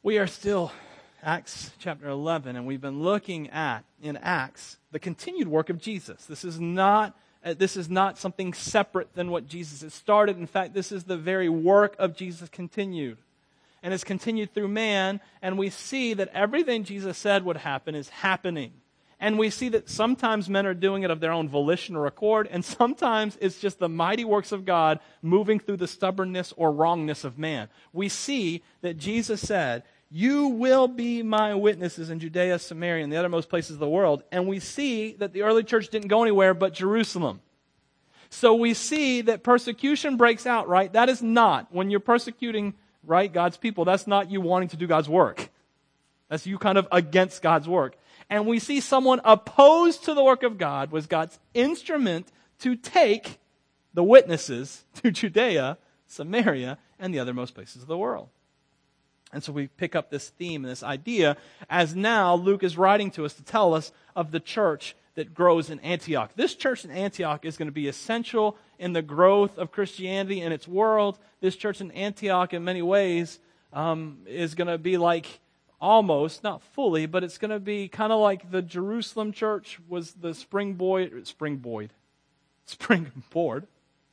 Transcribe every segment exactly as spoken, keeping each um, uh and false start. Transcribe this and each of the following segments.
We are still Acts chapter eleven, and we've been looking at, in Acts, the continued work of Jesus. This is not uh, this is not something separate than what Jesus has started. In fact, this is the very work of Jesus continued. And it's continued through man, and we see that everything Jesus said would happen is happening. And we see that sometimes men are doing it of their own volition or accord, and sometimes it's just the mighty works of God moving through the stubbornness or wrongness of man. We see that Jesus said, "You will be my witnesses in Judea, Samaria, and the uttermost places of the world." And we see that the early church didn't go anywhere but Jerusalem. So we see that persecution breaks out, right? That is not, when you're persecuting, right, God's people, that's not you wanting to do God's work. That's you kind of against God's work. And we see someone opposed to the work of God was God's instrument to take the witnesses to Judea, Samaria, and the othermost places of the world. And so we pick up this theme, this idea, as now Luke is writing to us to tell us of the church that grows in Antioch. This church in Antioch is going to be essential in the growth of Christianity in its world. This church in Antioch, in many ways, um, is going to be like almost, not fully, but it's going to be kind of like the Jerusalem church was the springboard, springboard, springboard.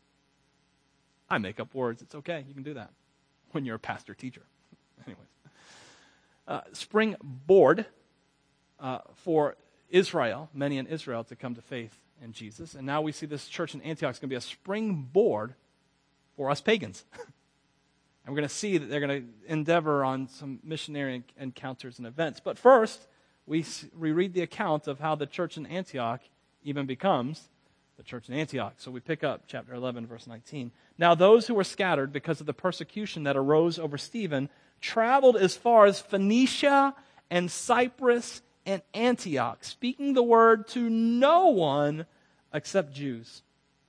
I make up words. It's okay. You can do that when you're a pastor teacher. Anyways, uh, springboard uh, for Israel, many in Israel, to come to faith in Jesus. And now we see this church in Antioch is going to be a springboard for us pagans. And we're going to see that they're going to endeavor on some missionary encounters and events. But first, we, we read the account of how the church in Antioch even becomes the church in Antioch. So we pick up chapter eleven, verse nineteen. "Now those who were scattered because of the persecution that arose over Stephen traveled as far as Phoenicia and Cyprus and Antioch, speaking the word to no one except Jews.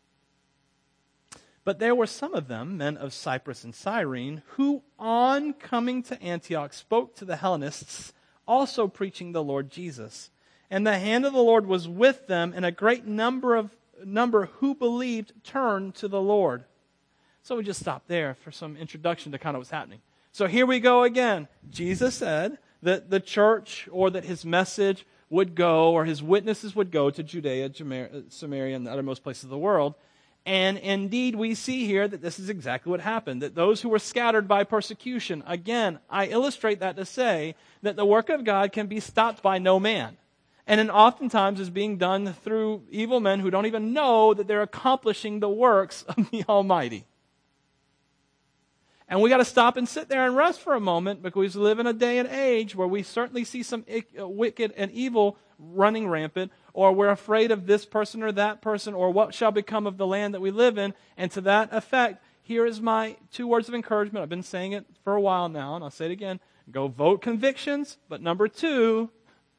But there were some of them, men of Cyprus and Cyrene, who on coming to Antioch spoke to the Hellenists, also preaching the Lord Jesus. And the hand of the Lord was with them, and a great number of number who believed turned to the Lord." So we just stop there for some introduction to kind of what's happening. So here we go again. Jesus said that the church, or that his message would go, or his witnesses would go to Judea, Samaria, and the uttermost places of the world. And indeed, we see here that this is exactly what happened, that those who were scattered by persecution, again, I illustrate that to say that the work of God can be stopped by no man. And then oftentimes is being done through evil men who don't even know that they're accomplishing the works of the Almighty. And we got to stop and sit there and rest for a moment, because we live in a day and age where we certainly see some wicked and evil running rampant, or we're afraid of this person or that person, or what shall become of the land that we live in. And to that effect, here is my two words of encouragement. I've been saying it for a while now, and I'll say it again. Go vote convictions. But number two,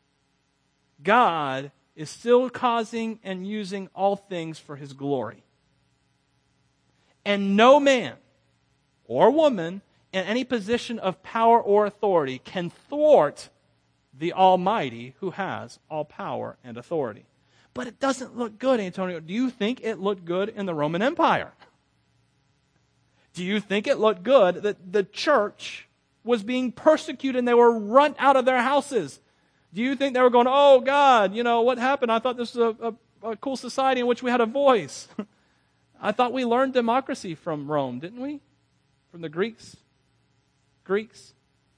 God is still causing and using all things for his glory. And no man or woman in any position of power or authority can thwart the Almighty, who has all power and authority. But it doesn't look good, Antonio. Do you think it looked good in the Roman Empire? Do you think it looked good that the church was being persecuted and they were run out of their houses? Do you think they were going, "Oh God, you know, what happened? I thought this was a, a, a cool society in which we had a voice. I thought we learned democracy from Rome, didn't we? From the Greeks? Greeks?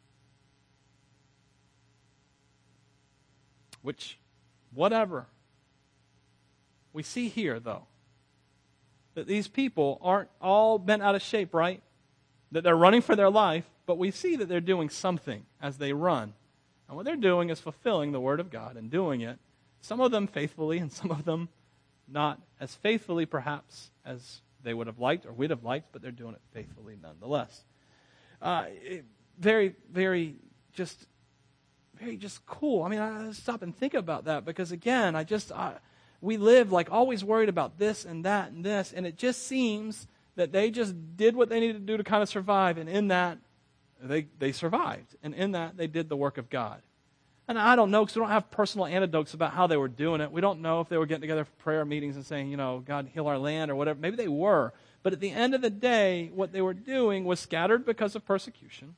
Which, whatever. We see here, though, that these people aren't all bent out of shape, right? That they're running for their life, but we see that they're doing something as they run. And what they're doing is fulfilling the Word of God and doing it, some of them faithfully and some of them not as faithfully perhaps as they would have liked or we'd have liked, but they're doing it faithfully nonetheless. Uh, it, very, very just... Very just cool. I mean, I stop and think about that, because again, I just I, we live like always worried about this and that and this, and it just seems that they just did what they needed to do to kind of survive, and in that they they survived, and in that they did the work of God. And I don't know, because we don't have personal anecdotes about how they were doing it. We don't know if they were getting together for prayer meetings and saying, you know, God heal our land or whatever. Maybe they were, but at the end of the day, what they were doing was scattered because of persecution.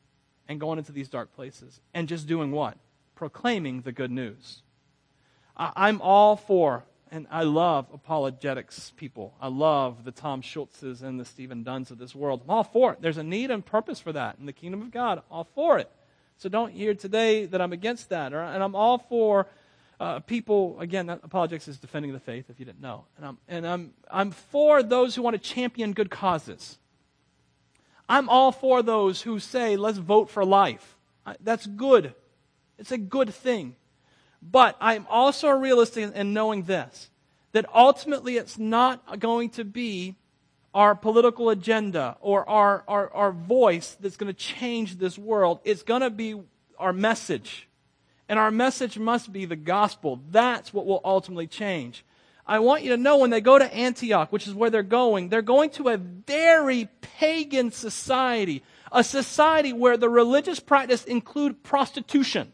and going into these dark places and just doing what? Proclaiming the good news. I, I'm all for, and I love apologetics people. I love the Tom Schultzes and the Stephen Dunns of this world. I'm all for it. There's a need and purpose for that in the kingdom of God. All for it. So don't hear today that I'm against that. Or, and I'm all for uh, people, again, that apologetics is defending the faith, if you didn't know. And I'm, and I'm, I'm for those who want to champion good causes. I'm all for those who say, let's vote for life. I, that's good. It's a good thing. But I'm also realistic in knowing this, that ultimately it's not going to be our political agenda or our, our, our voice that's going to change this world. It's going to be our message. And our message must be the gospel. That's what will ultimately change. I want you to know when they go to Antioch, which is where they're going, they're going to a very pagan society, a society where the religious practice include prostitution.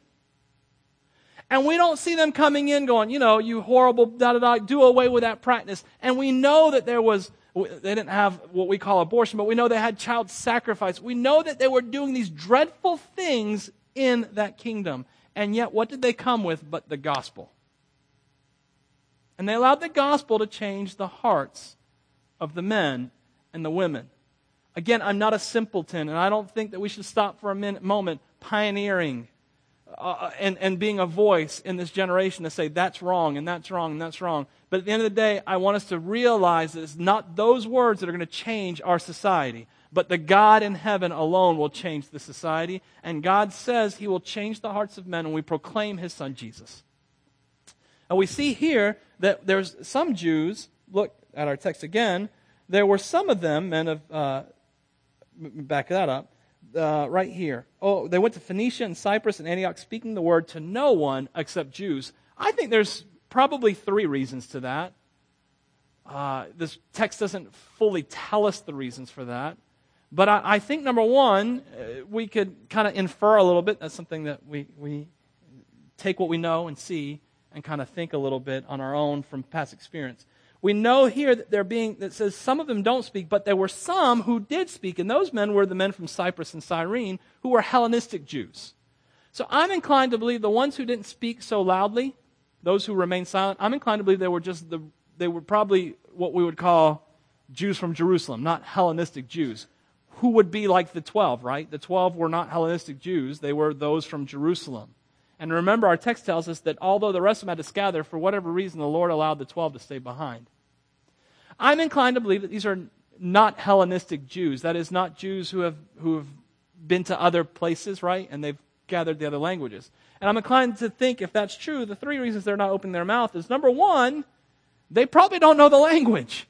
And we don't see them coming in going, you know, you horrible, da-da-da, do away with that practice. And we know that there was, they didn't have what we call abortion, but we know they had child sacrifice. We know that they were doing these dreadful things in that kingdom. And yet, what did they come with but the gospel? And they allowed the gospel to change the hearts of the men and the women. Again, I'm not a simpleton, and I don't think that we should stop for a minute, moment pioneering uh, and, and being a voice in this generation to say that's wrong, and that's wrong, and that's wrong. But at the end of the day, I want us to realize that it's not those words that are going to change our society, but the God in heaven alone will change the society. And God says He will change the hearts of men when we proclaim His Son Jesus. And we see here that there's some Jews, look at our text again, there were some of them, men of, uh, back that up, uh, right here. Oh, they went to Phoenicia and Cyprus and Antioch speaking the word to no one except Jews. I think there's probably three reasons to that. Uh, this text doesn't fully tell us the reasons for that. But I, I think, number one, uh, we could kind of infer a little bit. That's something that we, we take what we know and see and kind of think a little bit on our own from past experience. We know here that they're being, that says some of them don't speak, but there were some who did speak, and those men were the men from Cyprus and Cyrene who were Hellenistic Jews. So I'm inclined to believe the ones who didn't speak so loudly, those who remained silent, I'm inclined to believe they were just the, they were probably what we would call Jews from Jerusalem, not Hellenistic Jews, who would be like the twelve, right? The twelve were not Hellenistic Jews, they were those from Jerusalem. And remember, our text tells us that although the rest of them had to scatter, for whatever reason, the Lord allowed the twelve to stay behind. I'm inclined to believe that these are not Hellenistic Jews. That is, not Jews who have who have been to other places, right? And they've gathered the other languages. And I'm inclined to think, if that's true, the three reasons they're not opening their mouth is, number one, they probably don't know the language.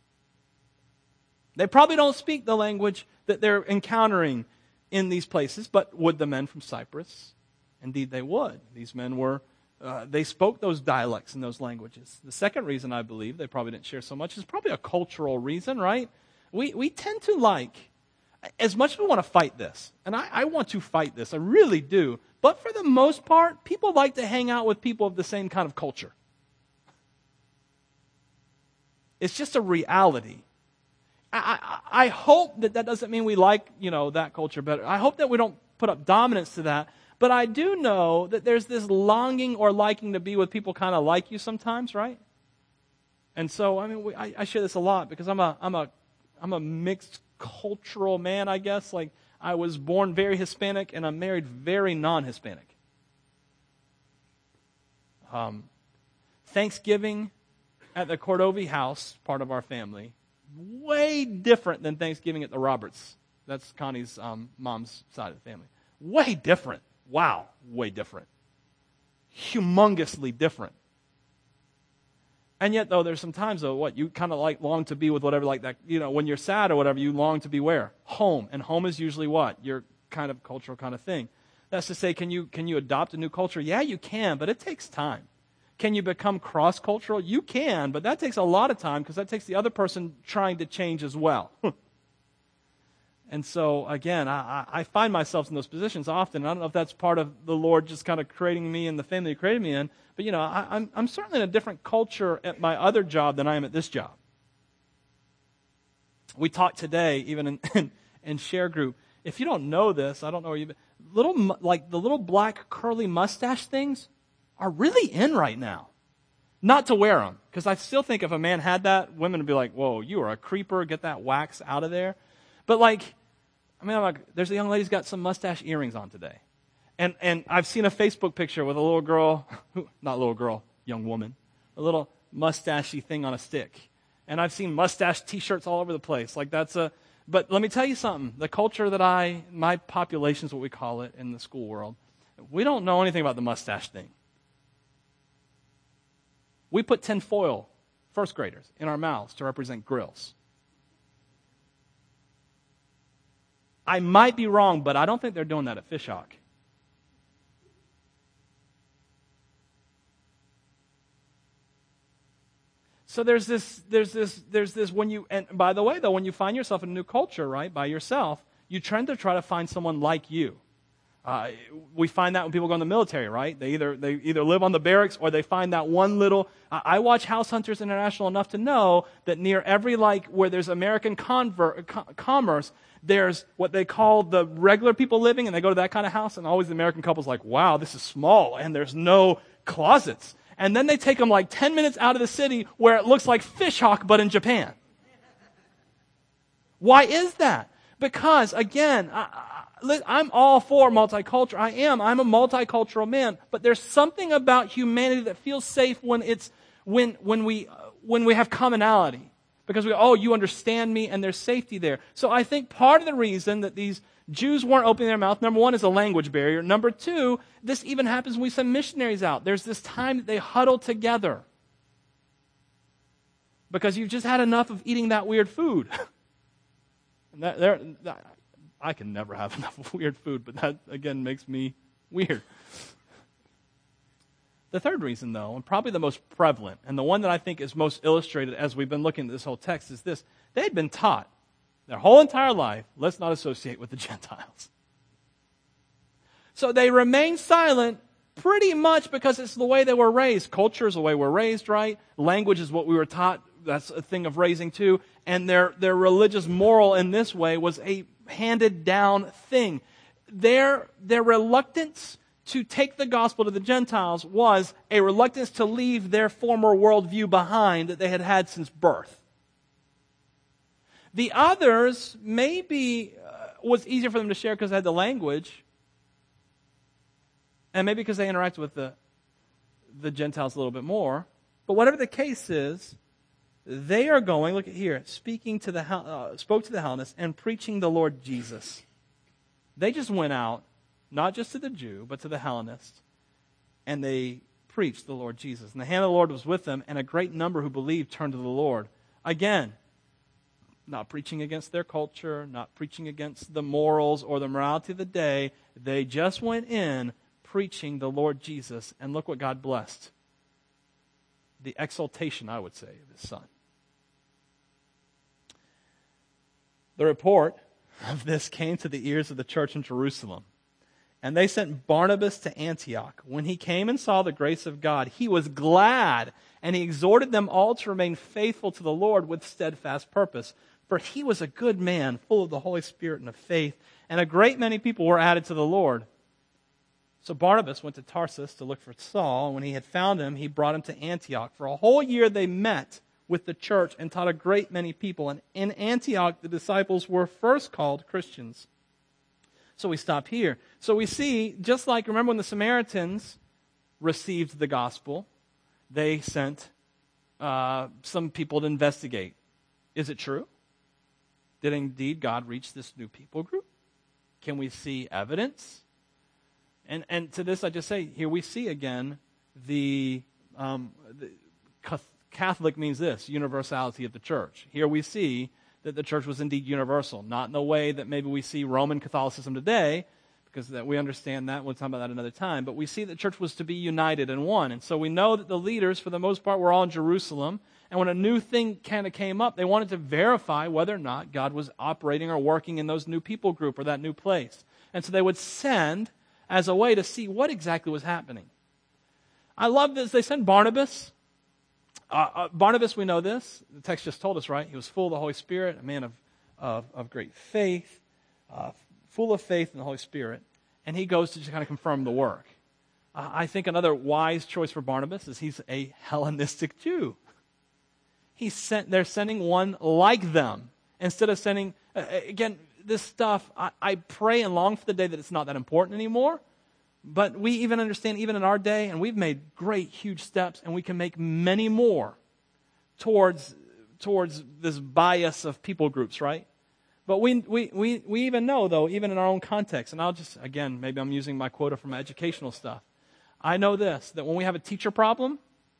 They probably don't speak the language that they're encountering in these places, but would the men from Cyprus? Indeed, they would. These men were, uh, they spoke those dialects and those languages. The second reason I believe they probably didn't share so much is probably a cultural reason, right? We we tend to like, as much as we want to fight this, and I, I want to fight this, I really do, but for the most part, people like to hang out with people of the same kind of culture. It's just a reality. I, I, I hope that that doesn't mean we like, you know, that culture better. I hope that we don't put up dominance to that. But I do know that there's this longing or liking to be with people kind of like you sometimes, right? And so, I mean, we, I, I share this a lot because I'm a, I'm a, I'm a mixed cultural man, I guess. Like, I was born very Hispanic and I'm married very non-Hispanic. Um, Thanksgiving at the Cordovi house, part of our family, way different than Thanksgiving at the Roberts. That's Connie's um, mom's side of the family. Way different. Wow, way different. Humongously different. And yet, though, there's some times, though, what, you kind of like long to be with whatever, like that, you know, when you're sad or whatever, you long to be where? Home. And home is usually what? Your kind of cultural kind of thing. That's to say, can you can you adopt a new culture? Yeah, you can, but it takes time. Can you become cross-cultural? You can, but that takes a lot of time because that takes the other person trying to change as well. And so, again, I, I find myself in those positions often. I don't know if that's part of the Lord just kind of creating me in the family He created me in. But, you know, I, I'm, I'm certainly in a different culture at my other job than I am at this job. We talked today, even in, in, in share group. If you don't know this, I don't know where you've been. little, mu- like the little black curly mustache things are really in right now. Not to wear them, because I still think if a man had that, women would be like, whoa, you are a creeper, get that wax out of there. But like, I mean, I'm like, there's a young lady's got some mustache earrings on today. And and I've seen a Facebook picture with a little girl, not little girl, young woman, a little mustachy thing on a stick. And I've seen mustache t-shirts all over the place. Like that's a, but let me tell you something. The culture that I, my population is what we call it in the school world. We don't know anything about the mustache thing. We put tinfoil, first graders, in our mouths to represent grills. I might be wrong, but I don't think they're doing that at Fishhawk. So there's this, there's this, there's this when you, and by the way, though, when you find yourself in a new culture, right, by yourself, you tend to try to find someone like you. Uh, we find that when people go in the military, right? They either they either live on the barracks or they find that one little. Uh, I watch House Hunters International enough to know that near every like where there's American convert, co- commerce, there's what they call the regular people living, and they go to that kind of house, and always the American couple's like, "Wow, this is small, and there's no closets." And then they take them like ten minutes out of the city where it looks like Fishhawk, but in Japan. Why is that? Because again. I, I, I'm all for multicultural. I am. I'm a multicultural man. But there's something about humanity that feels safe when it's when when we uh, when we have commonality, because we go, oh, you understand me, and there's safety there. So I think part of the reason that these Jews weren't opening their mouth, number one, is a language barrier. Number two, this even happens when we send missionaries out. There's this time that they huddle together because you've just had enough of eating that weird food. and that, there. That, I can never have enough of weird food, but that, again, makes me weird. The third reason, though, and probably the most prevalent, and the one that I think is most illustrated as we've been looking at this whole text, is this. They had been taught their whole entire life, let's not associate with the Gentiles. So they remain silent pretty much because it's the way they were raised. Culture is the way we're raised, right? Language is what we were taught. That's a thing of raising too. And their, their religious moral in this way was a handed down thing. Their, their reluctance to take the gospel to the Gentiles was a reluctance to leave their former worldview behind that they had had since birth. The others, maybe uh, was easier for them to share because they had the language, and maybe because they interacted with the, the Gentiles a little bit more. But whatever the case is, they are going, look at here, speaking to the uh, spoke to the Hellenists and preaching the Lord Jesus. They just went out, not just to the Jew, but to the Hellenists, and they preached the Lord Jesus. And the hand of the Lord was with them, and a great number who believed turned to the Lord. Again, not preaching against their culture, not preaching against the morals or the morality of the day. They just went in preaching the Lord Jesus, and look what God blessed. The exaltation, I would say, of His Son. The report of this came to the ears of the church in Jerusalem. And they sent Barnabas to Antioch. When he came and saw the grace of God, he was glad, and he exhorted them all to remain faithful to the Lord with steadfast purpose. For he was a good man, full of the Holy Spirit and of faith, and a great many people were added to the Lord. So Barnabas went to Tarsus to look for Saul, and when he had found him, he brought him to Antioch. For a whole year they met with the church and taught a great many people. And in Antioch, the disciples were first called Christians. So we stop here. So we see, just like, remember when the Samaritans received the gospel, they sent uh, some people to investigate. Is it true? Did indeed God reach this new people group? Can we see evidence? And and to this I just say, here we see again the, um, the Catholic means this, universality of the church. Here we see that the church was indeed universal, not in the way that maybe we see Roman Catholicism today, because that we understand that. We'll talk about that another time. But we see that the church was to be united and one. And so we know that the leaders, for the most part, were all in Jerusalem. And when a new thing kind of came up, they wanted to verify whether or not God was operating or working in those new people group or that new place. And so they would send as a way to see what exactly was happening. I love this. They sent Barnabas. Uh, uh, Barnabas, we know this. The text just told us, right? He was full of the Holy Spirit, a man of, of, of great faith, uh, full of faith in the Holy Spirit. and he goes to just kind of confirm the work. Uh, I think another wise choice for Barnabas is he's a Hellenistic Jew. He's sent, they're sending one like them. Instead of sending, uh, again, this stuff, I, I pray and long for the day that it's not that important anymore. But we even understand, even in our day, and we've made great, huge steps, and we can make many more towards, towards this bias of people groups, right? But we, we, we, we even know, though, even in our own context, and I'll just, again, maybe I'm using my quota from educational stuff. I know this, that when we have a teacher problem,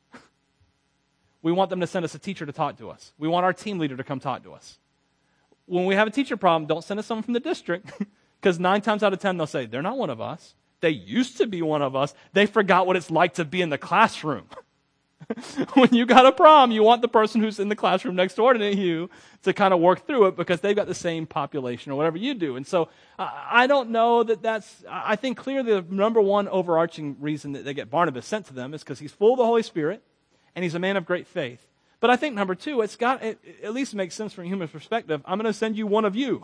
we want them to send us a teacher to talk to us. We want our team leader to come talk to us. When we have a teacher problem, don't send us someone from the district, because nine times out of ten, they'll say, they're not one of us. They used to be one of us. They forgot what it's like to be in the classroom. When you got a problem, you want the person who's in the classroom next door to you to kind of work through it because they've got the same population or whatever you do. And so uh, I don't know that that's, I think clearly the number one overarching reason that they get Barnabas sent to them is because he's full of the Holy Spirit and he's a man of great faith. But I think number two, it's got, it, it at least makes sense from a human perspective. I'm going to send you one of you.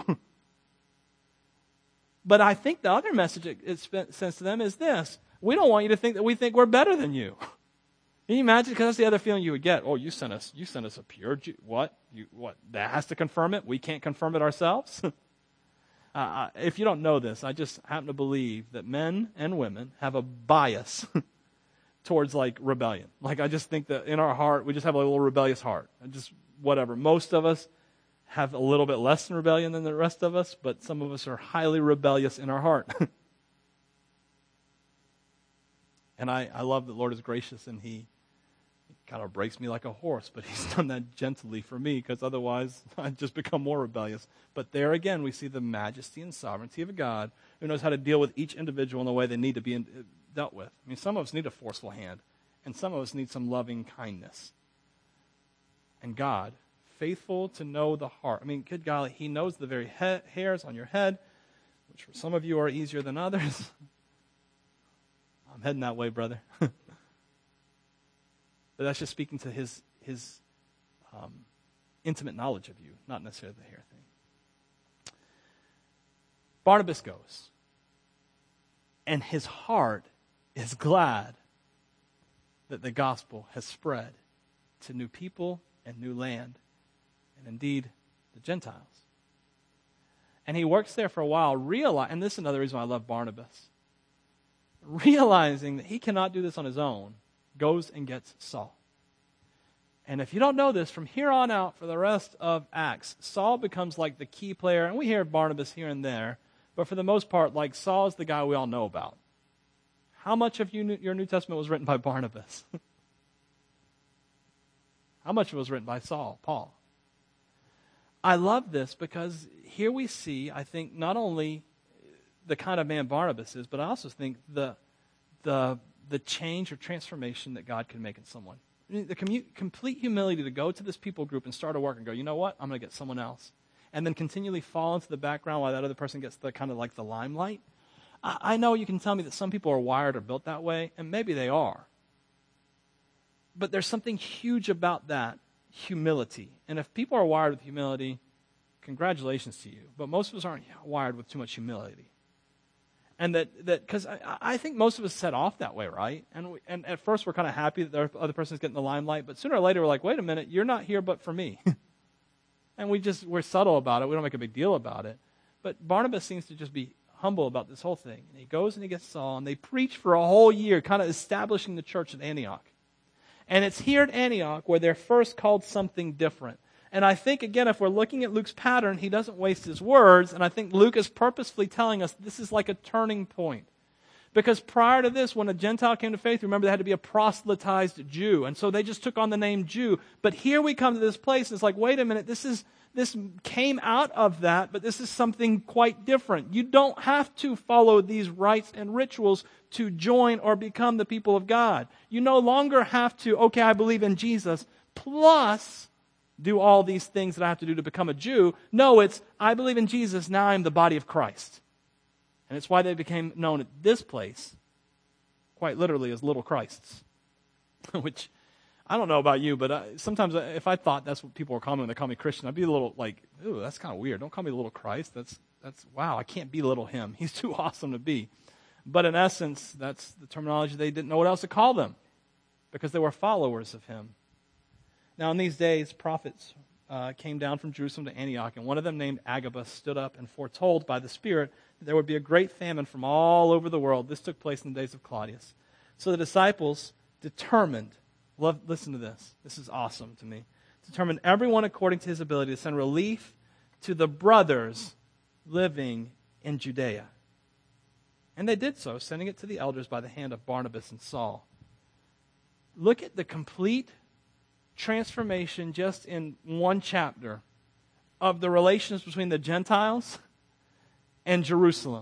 But I think the other message it, it sends to them is this. We don't want you to think that we think we're better than you. Can you imagine? Because that's the other feeling you would get. Oh, you sent us, you sent us a pure Jew. What? You, what? That has to confirm it? We can't confirm it ourselves? uh, if you don't know this, I just happen to believe that men and women have a bias towards like rebellion. Like I just think that in our heart, we just have a little rebellious heart. And just whatever. Most of us have a little bit less in rebellion than the rest of us, but some of us are highly rebellious in our heart. And I, I love that the Lord is gracious and he, he kind of breaks me like a horse, but he's done that gently for me because otherwise I'd just become more rebellious. But there again, we see the majesty and sovereignty of a God who knows how to deal with each individual in the way they need to be in, dealt with. I mean, some of us need a forceful hand, and some of us need some loving kindness. And God, faithful to know the heart. I mean, good golly, he knows the very he- hairs on your head, which for some of you are easier than others. I'm heading that way, brother. But that's just speaking to his his um, intimate knowledge of you, not necessarily the hair thing. Barnabas goes, and his heart is glad that the gospel has spread to new people and new land, and indeed the Gentiles. And he works there for a while, realize, and this is another reason why I love Barnabas, realizing that he cannot do this on his own, goes and gets Saul. And if you don't know this, from here on out for the rest of Acts, Saul becomes like the key player, and we hear Barnabas here and there, but for the most part, like Saul is the guy we all know about. How much of you, your New Testament was written by Barnabas? How much of it was written by Saul, Paul? I love this because here we see, I think, not only the kind of man Barnabas is, but I also think the the the change or transformation that God can make in someone. I mean, the commu- complete humility to go to this people group and start a work and go, you know what, I'm going to get someone else. And then continually fall into the background while that other person gets the kind of like the limelight. I, I know you can tell me that some people are wired or built that way, and maybe they are. But there's something huge about that humility. And if people are wired with humility, congratulations to you. But most of us aren't wired with too much humility. And that, that because I, I think most of us set off that way, right? And we, and at first we're kind of happy that the other person's getting the limelight, but sooner or later we're like, wait a minute, you're not here but for me. And we just, we're subtle about it. We don't make a big deal about it. But Barnabas seems to just be humble about this whole thing. And he goes and he gets Saul, and they preach for a whole year, kind of establishing the church at Antioch. And it's here at Antioch where they're first called something different. And I think, again, if we're looking at Luke's pattern, he doesn't waste his words. And I think Luke is purposefully telling us this is like a turning point. Because prior to this, when a Gentile came to faith, remember, they had to be a proselytized Jew. And so they just took on the name Jew. But here we come to this place, and it's like, wait a minute, this is this came out of that, but this is something quite different. You don't have to follow these rites and rituals to join or become the people of God. You no longer have to, okay, I believe in Jesus, plus do all these things that I have to do to become a Jew. No, it's, I believe in Jesus, now I'm the body of Christ. And it's why they became known at this place, quite literally, as little Christs. Which, I don't know about you, but I, sometimes if I thought that's what people were calling me when they call me Christian, I'd be a little like, ooh, that's kind of weird. Don't call me little Christ. That's, that's wow, I can't be little him. He's too awesome to be. But in essence, that's the terminology. They didn't know what else to call them because they were followers of him. Now, in these days, prophets uh, came down from Jerusalem to Antioch, and one of them, named Agabus, stood up and foretold by the Spirit that there would be a great famine from all over the world. This took place in the days of Claudius. So the disciples determined, love, listen to this, this is awesome to me, determined everyone according to his ability to send relief to the brothers living in Judea. And they did so, sending it to the elders by the hand of Barnabas and Saul. Look at the complete transformation just in one chapter of the relations between the Gentiles and Jerusalem.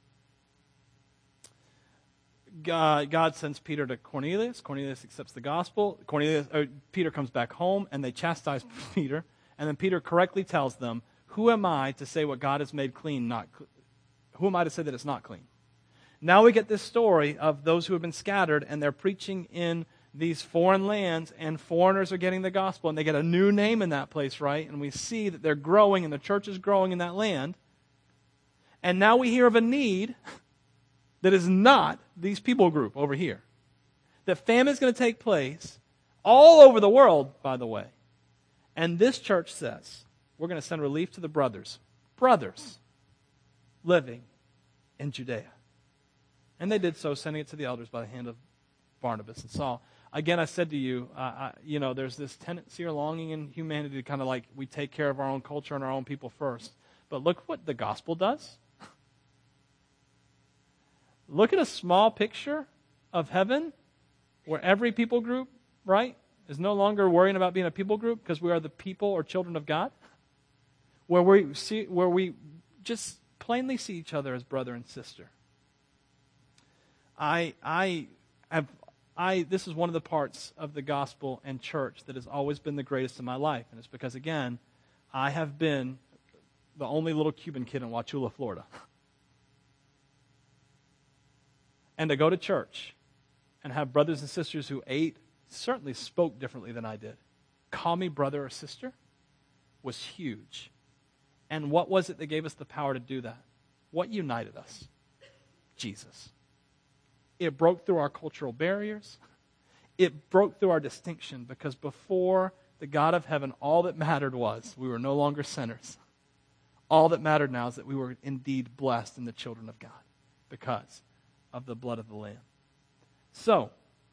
God, God sends Peter to Cornelius. Cornelius accepts the gospel. Cornelius, or Peter comes back home, and they chastise Peter. And then Peter correctly tells them, "Who am I to say what God has made clean? Not who am I to say that it's not clean?" Now we get this story of those who have been scattered, and they're preaching in these foreign lands, and foreigners are getting the gospel, and they get a new name in that place, right? And we see that they're growing, and the church is growing in that land. And now we hear of a need that is not these people group over here. That famine is going to take place all over the world, by the way. And this church says, we're going to send relief to the brothers, brothers living in Judea. And they did so, sending it to the elders by the hand of Barnabas and Saul. Again, I said to you, uh, I, you know, there's this tendency or longing in humanity to kind of like we take care of our own culture and our own people first. But look what the gospel does. Look at a small picture of heaven where every people group, right, is no longer worrying about being a people group because we are the people or children of God. Where we see, where we just plainly see each other as brother and sister. I, I have, I. This is one of the parts of the gospel and church that has always been the greatest in my life, and it's because again, I have been the only little Cuban kid in Wauchula, Florida. And to go to church and have brothers and sisters who ate, certainly spoke differently than I did, call me brother or sister, was huge. And what was it that gave us the power to do that? What united us? Jesus. It broke through our cultural barriers. It broke through our distinction because before the God of heaven, all that mattered was we were no longer sinners. All that mattered now is that we were indeed blessed in the children of God because of the blood of the Lamb. So,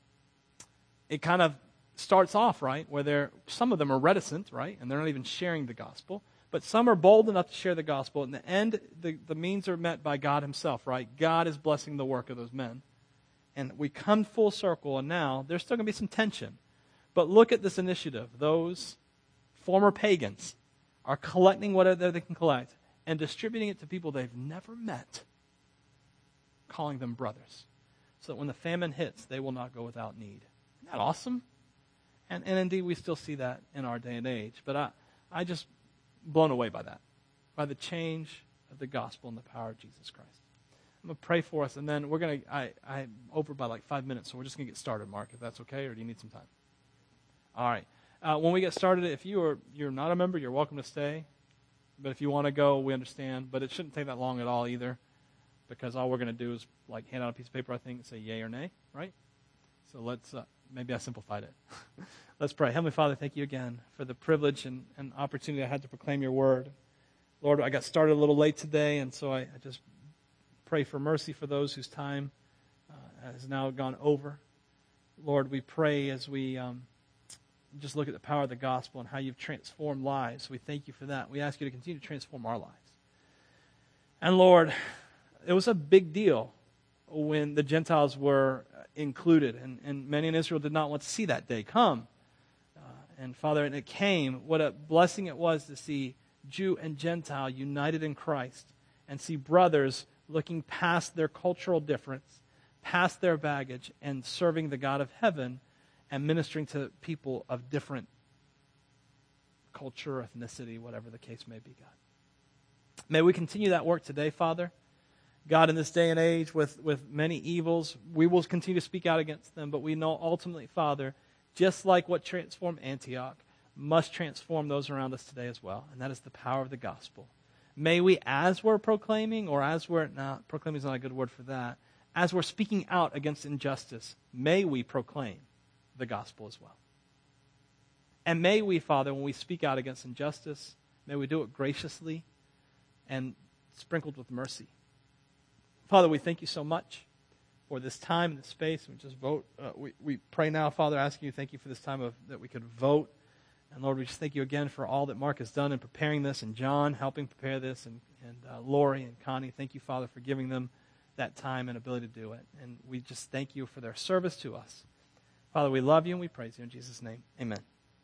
it kind of starts off, right, where they're, some of them are reticent, right, and they're not even sharing the gospel, but some are bold enough to share the gospel. In the end, the, the means are met by God himself, right? God is blessing the work of those men. And we come full circle, and now there's still going to be some tension. But look at this initiative. Those former pagans are collecting whatever they can collect and distributing it to people they've never met, calling them brothers, so that when the famine hits, they will not go without need. Isn't that awesome? And, and indeed, we still see that in our day and age. But I, I just blown away by that, by the change of the gospel and the power of Jesus Christ. I'm going to pray for us, and then we're going to, I, I'm over by like five minutes, so we're just going to get started, Mark, if that's okay, or do you need some time? All right. Uh, when we get started, if you are, you're not a member, you're welcome to stay. But if you want to go, we understand. But it shouldn't take that long at all either, because all we're going to do is like hand out a piece of paper, I think, and say yay or nay, right? So let's, uh, maybe I simplified it. Let's pray. Heavenly Father, thank you again for the privilege and, and opportunity I had to proclaim your word. Lord, I got started a little late today, and so I, I just pray for mercy for those whose time uh, has now gone over. Lord, we pray as we um, just look at the power of the gospel and how you've transformed lives. We thank you for that. We ask you to continue to transform our lives. And Lord, it was a big deal when the Gentiles were included, and, and many in Israel did not want to see that day come. Uh, and Father, and it came. What a blessing it was to see Jew and Gentile united in Christ and see brothers looking past their cultural difference, past their baggage, and serving the God of heaven and ministering to people of different culture, ethnicity, whatever the case may be, God. May we continue that work today, Father. God, in this day and age with, with many evils, we will continue to speak out against them, but we know ultimately, Father, just like what transformed Antioch, must transform those around us today as well, and that is the power of the gospel. May we, as we're proclaiming, or as we're not, proclaiming is not a good word for that, as we're speaking out against injustice, may we proclaim the gospel as well. And may we, Father, when we speak out against injustice, may we do it graciously and sprinkled with mercy. Father, we thank you so much for this time and this space. We just vote. Uh, we, we pray now, Father, asking you, thank you for this time of that we could vote. And Lord, we just thank you again for all that Mark has done in preparing this, and John helping prepare this, and, and uh, Lori and Connie. Thank you, Father, for giving them that time and ability to do it. And we just thank you for their service to us. Father, we love you and we praise you in Jesus' name. Amen.